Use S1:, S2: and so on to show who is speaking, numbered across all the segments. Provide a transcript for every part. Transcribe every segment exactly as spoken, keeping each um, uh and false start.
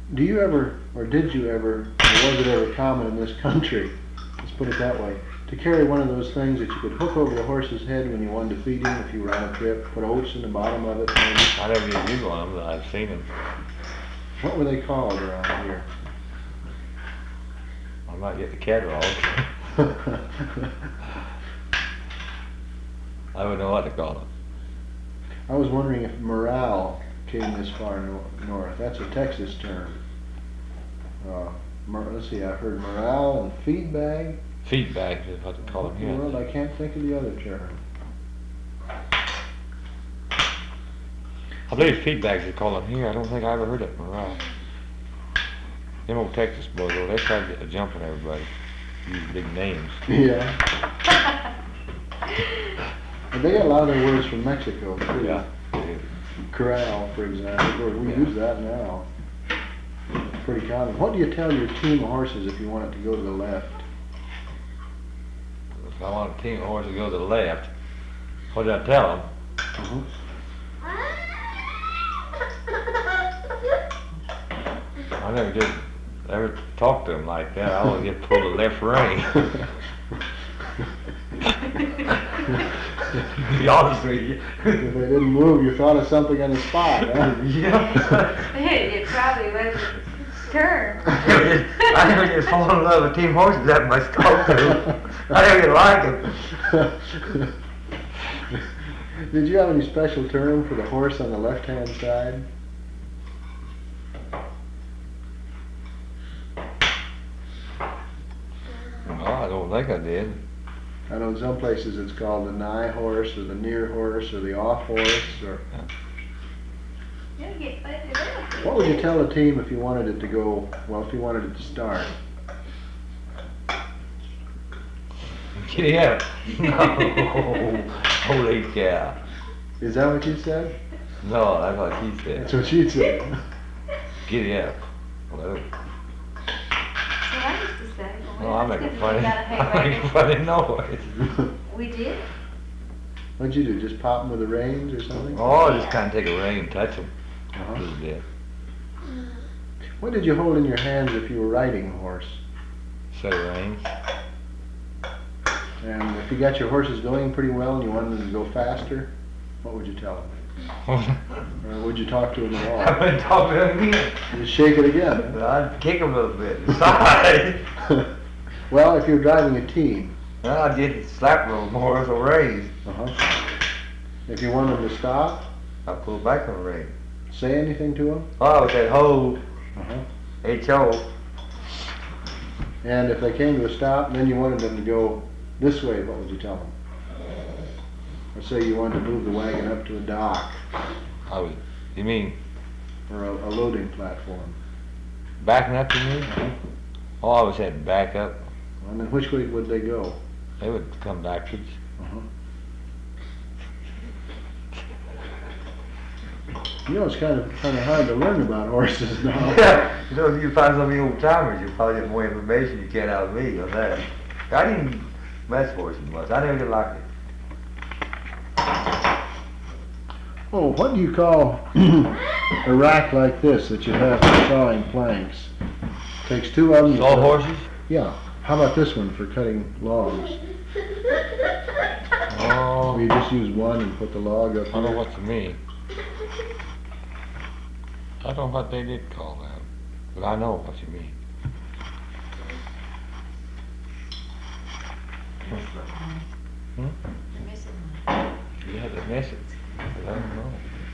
S1: Do you ever, or did you ever, or was it ever common in this country, let's put it that way, to carry one of those things that you could hook over the horse's head when you wanted to feed him if you were on a trip, put oats in the bottom of it maybe?
S2: I never used use one of them, but I've seen them.
S1: What were they called around here?
S2: I might get the catalog. I wouldn't know what to call them.
S1: I was wondering if morale came this far no north. That's a Texas term. Uh, let's see, I've heard morale and feed bag.
S2: Feed bags is what they call them here.
S1: Well, I can't think of the other term.
S2: I believe feed bags they call them here. I don't think I ever heard it morale. Them old Texas boys, though, they try to get a jump on everybody. Use big names.
S1: Yeah. And they got a lot of their words from Mexico, too.
S2: Yeah.
S1: Corral, for example. We
S2: Yeah.
S1: use that now. It's pretty common. What do you tell your team of horses if you want it to go to the left?
S2: If I want a team of horses to go to the left, what did I tell them?
S1: Uh-huh.
S2: I never did ever talk to them like that. I always get pulled the left rein. To be honest with you.
S1: If they didn't move, you thought of something on the spot, huh?
S2: Yeah.
S3: It probably wasn't turn.
S2: I never just fall in love with team horses that much to talk to them. I never did like them.
S1: Did you have any special term for the horse on the left-hand side?
S2: No, I don't think I did.
S1: I know in some places it's called the nigh horse, or the near horse, or the off horse, or...
S3: You'll get faded up.
S1: What would you tell a team if you wanted it to go, well, if you wanted it to start?
S2: Giddy up. No. Holy cow.
S1: Is that what you said?
S2: No, that's what he said.
S1: That's what she said.
S2: Giddy up. Hello.
S3: That's what I used to say.
S2: No, I make a
S3: That's 'cause
S2: funny,
S3: we gotta hang
S2: I make a
S3: rein.
S2: funny noise.
S3: We did?
S1: What'd you do, just pop them with the reins or something?
S2: Oh, I just kind of take a ring and touch them.
S1: Uh-huh.
S2: A little bit.
S1: What did you hold in your hands if you were riding a horse?
S2: Set of reins.
S1: And if you got your horses going pretty well and you wanted them to go faster, what would you tell them? Or would you talk to them at all?
S2: I've been talking to him again.
S1: Just shake it again.
S2: But I'd kick him a little bit. Inside.
S1: Well, if you're driving a team,
S2: Well, I'd get slap a little more with a reins.
S1: uh-huh. If you want them to stop,
S2: I'd pull back on the rein.
S1: say anything to them.
S2: Oh, I said hold.
S1: Uh-huh.
S2: H O.
S1: And if they came to a stop and then you wanted them to go this way, what would you tell them? Or say you wanted to move the wagon up to a dock
S2: I was, you mean
S1: or a, a loading platform.
S2: backing up to me?
S1: Uh-huh.
S2: Oh, I was saying back up.
S1: And then which way would they go?
S2: They would come backwards.
S1: Uh-huh. You know, it's kind of kind of hard to learn about horses now.
S2: Yeah, you know, if you find some of the old timers, you'll probably get more information you can out of me on that. I didn't mess horses much. I never did like it.
S1: Oh, what do you call a rack like this that you have for sawing planks? Takes two of them. to
S2: All
S1: cut-
S2: horses?
S1: Yeah. How about this one for cutting logs?
S2: Oh,
S1: Or you just use one and put the log up
S2: I don't know
S1: here?
S2: what to mean. I don't know what they did call that, but I know what you mean. Hmm?
S3: You're missing one.
S2: You had to miss it. I don't know.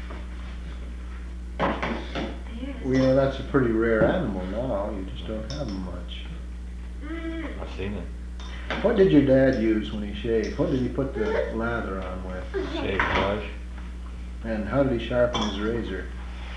S3: There it is.
S1: Well, you know, that's a pretty rare animal now. You just don't have them much.
S2: I've seen it.
S1: What did your dad use when he shaved? What did he put the lather on with?
S2: Shave brush.
S1: And how did he sharpen his razor?